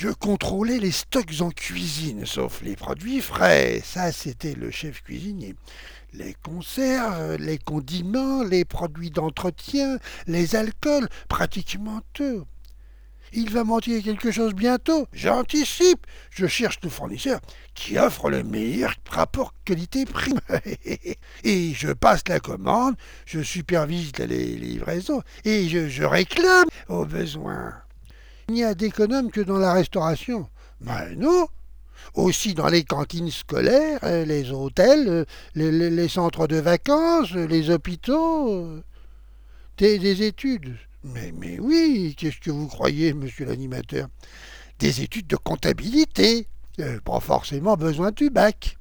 Je contrôlais les stocks en cuisine, sauf les produits frais. Ça, c'était le chef cuisinier. Les conserves, les condiments, les produits d'entretien, les alcools, pratiquement tout. Il va manquer quelque chose bientôt. J'anticipe. Je cherche le fournisseur qui offre le meilleur rapport qualité-prix. Et je passe la commande, je supervise les livraisons et je réclame au besoin. Il n'y a d'économes que dans la restauration. Ben non. Aussi dans les cantines scolaires, les hôtels, les centres de vacances, les hôpitaux, des études. Mais oui, qu'est-ce que vous croyez, monsieur l'animateur? Des études de comptabilité. Pas forcément besoin du bac.